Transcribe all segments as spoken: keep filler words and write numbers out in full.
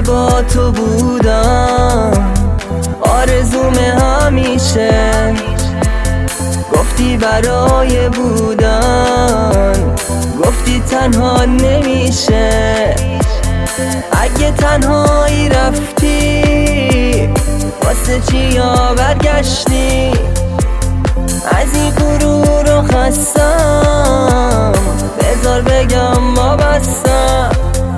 با تو بودم، آرزوم همیشه. گفتی برای بودن، گفتی تنها نمیشه. اگه تنهایی رفتی، واسه چی یا برگشتی؟ از این غرور و خستم، بذار بگم وابستم.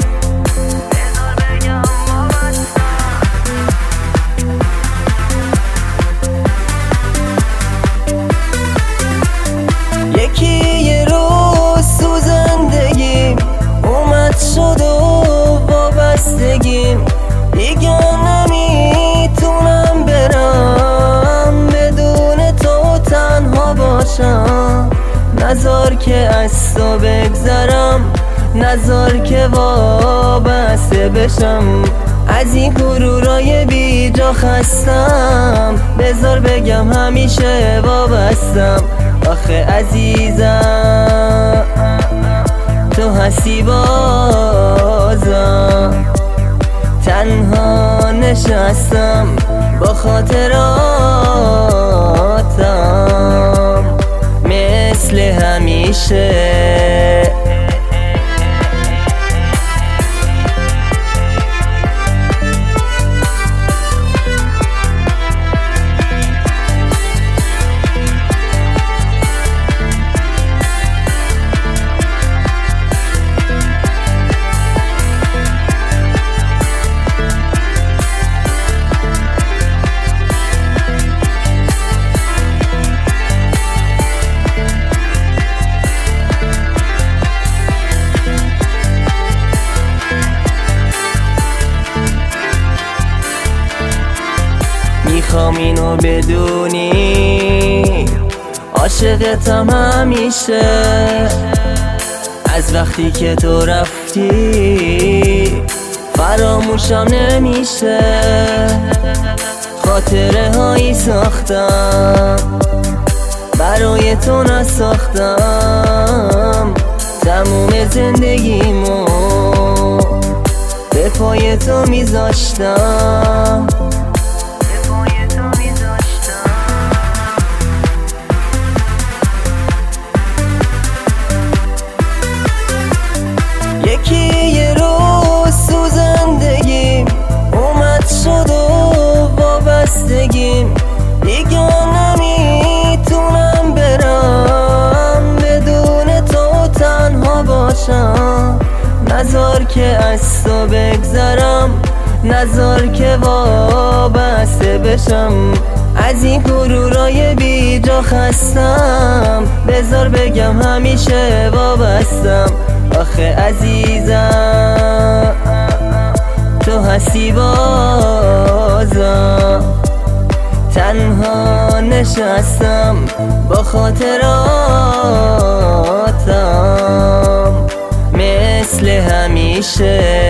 یکی یه روز تو زندگیم اومد شد و وابستگیم. دیگه نمیتونم برم بدون تو تنها باشم. نذار که از تو بگذرم، نذار که وابسته بشم. از این غرورای بی جا خستم، بذار بگم همیشه وابستم. آخه عزیزم تو هستی بازم، تنها نشستم با خاطراتم مثل همیشه. میخوام اینو بدونی، عاشقتم همیشه. از وقتی که تو رفتی فراموشم نمیشه. خاطره هایی ساختم برای تو نساختم. تموم زندگیمو به پای تو میذاشتم. یکی یه روز تو زندگیم اومد شد و وابستگیم. دیگه نمیتونم برم بدون تو تنها باشم. نذار که از تو بگذرم، نذار که وابسته بشم. از این غرورای بی جا خستم، بذار بگم همیشه وابستم. آخه عزیزم تو هستی بازم، تنها نشستم با خاطراتم مثل همیشه.